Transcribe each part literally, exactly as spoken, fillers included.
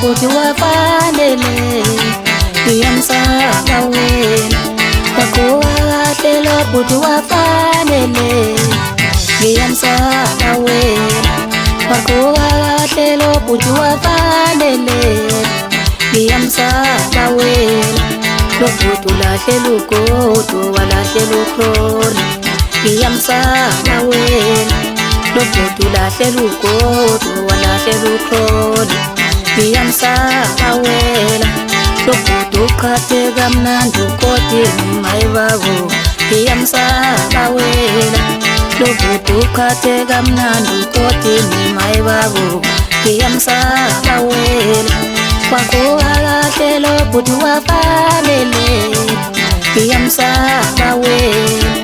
futhi wafanele ngiyamsaba wena wakhohlelo futhi wafanele ngiyamsaba wena wakhohlelo futhi wafanele ngiyamsaba wena lofuthi ulahlela ugodo walahlela ukhona ngiyamsaba wena lofuthi ulahlela ugodo walahlela ukhona ngiyamsaba wena lofuthi uqhathe kamnandi ukodini mayibabo ngiyamsaba wena lofuthi uqhathe kamnandi ukodini mayibabo ngiyamsaba wena wakhohlelo futhi wafanele ngiyamsaba wena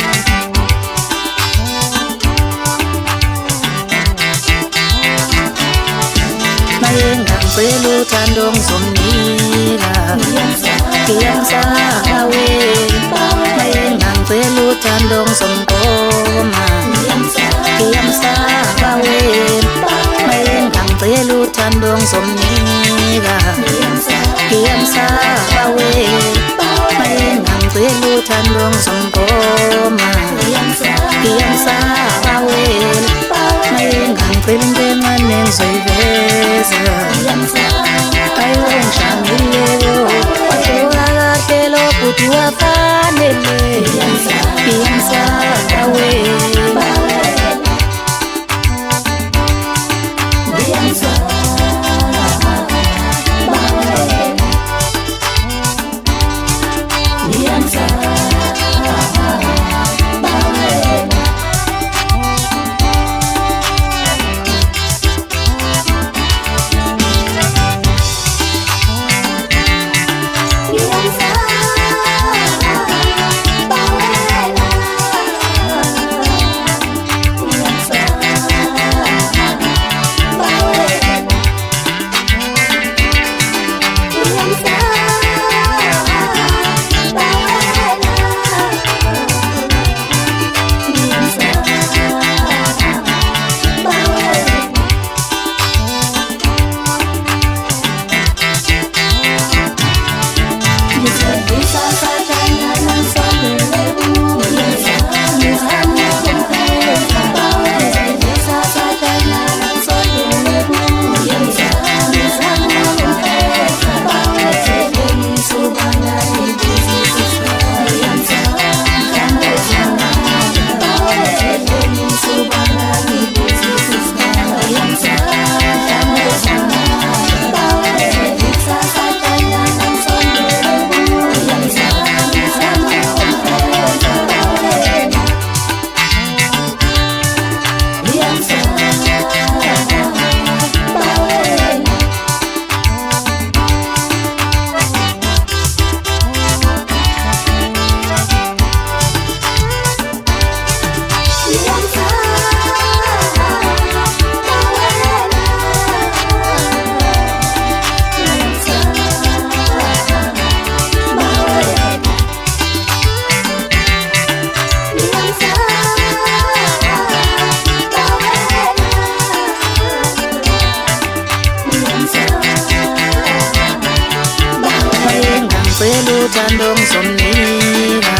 ngiyangicela uthando ngizomnika ngiyamsaba wena ngiyangicela uthando ngizomgoma ngiyamsaba wena ngiyangicela uthando ngizomnika ngiyamsaba wena ngiyangicela uthando ngizomgoma ngiyamsaba wena ngiyangicela into encane ngizoyiveza ayongishangileko wakhohlelo futhi wafanele ngiyamsaba wena uthando ngizomnika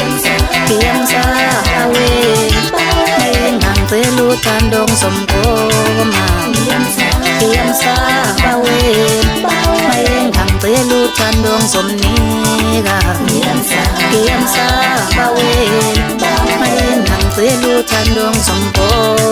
ngiyamsaba wena ngiyangicela uthando ngizomgoma ngiyamsaba wena ngiyangicela uthando ngizomnika ngiyamsaba wena ngiyangicela uthando ngizomgoma